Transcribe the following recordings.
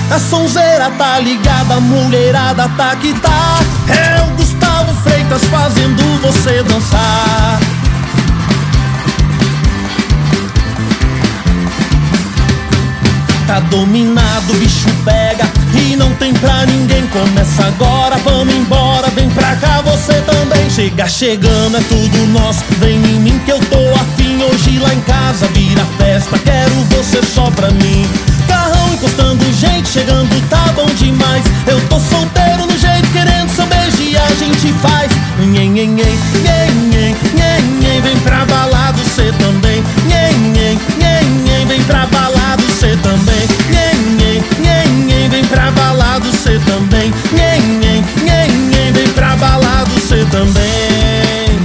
A sonzeira tá ligada, a mulherada tá que tá. É o Gustavo Freitas fazendo você dançar. Tá dominado, o bicho pega e não tem pra ninguém. Começa agora, vamos embora, vem pra cá você também. Chega chegando, é tudo nosso, vem em mim que eu tô afim. Hoje lá em casa vira festa, quero você só pra mim. Carrão encostando, gente chegando, tá bom demais. Eu tô solteiro no jeito, querendo seu beijo e a gente faz. Nhen, nhen, nhen, nhen, nhen, nhen, nhen. Vem pra balada cê também. Nhen, nhen, nhen, nhen. Vem pra balada cê também. Nhen, nhen, nhen, nhen. Vem pra balada cê também. Nhen, nhen, nhen, nhen. Vem pra balada cê também.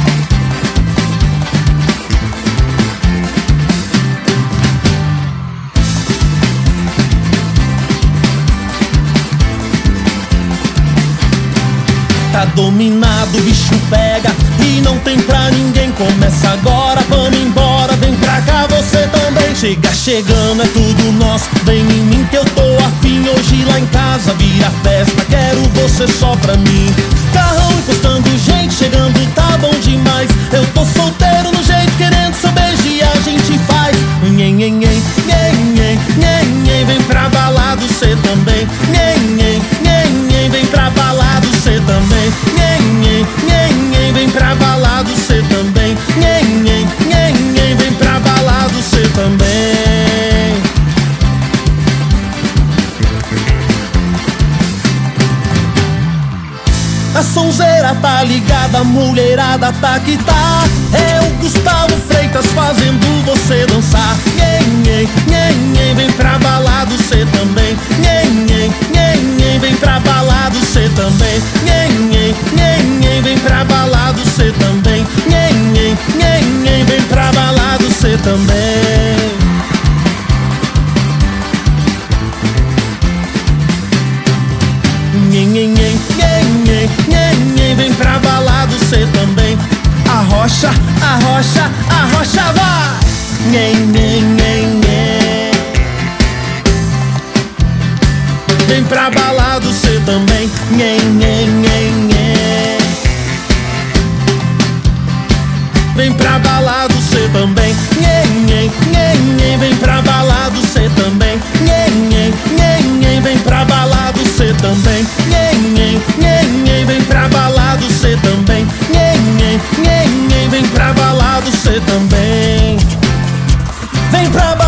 Tá dominado, o bicho pega e não tem pra ninguém. Começa agora, vamos embora, vem pra cá você também. Chega chegando, é tudo nosso, vem em mim que eu tô afim. Hoje lá em casa vira festa, quero você só pra mim. Carrão encostando, gente chegando, tá bom demais. Eu tô solteiro no jeito, querendo seu beijo e a gente faz. Nhen, nhen, nhen, nhen, nhen, nhen, nhen. Vem pra balada cê também. Nhen, nhen, nhen, nhen. Vem pra balada cê também. Nhen, nhen, nhen, nhen. Vem pra balada cê também. Nhen, nhen, nhen, nhen. Vem pra balada cê também. A sonzeira tá ligada, a mulherada tá que tá. É o Gustavo Freitas fazendo você dançar. Nhen, nhen, nhen, nhen. Vem pra balada cê também. Nhen, nhen, nhen, nhen. Vem pra balada cê também. Nhen, nhen, nhen, nhen. Vem pra balada cê também. Nhen, nhen, nhen, nhen. Vem pra balada cê também. Nhen, nhen, nhen, nhen, nhen, nhen, nhen. Vem pra balada cê também. Arrocha, arrocha, arrocha, vai! Nhen, nhen, nhen, nhen. Vem pra balada cê também. Nhen, nhen, nhen, nhen. Vem pra balada cê também. Nhen, nhen, nhen, nhen. Vem pra balada cê também. Nhen, nhen, nhen, nhen. Vem pra balada cê também. Nhen, nhen, nhen, nhen. Vem pra balada cê também. Nhen, nhen, nhen, nhen. Vem pra balada cê também. Vem pra balada.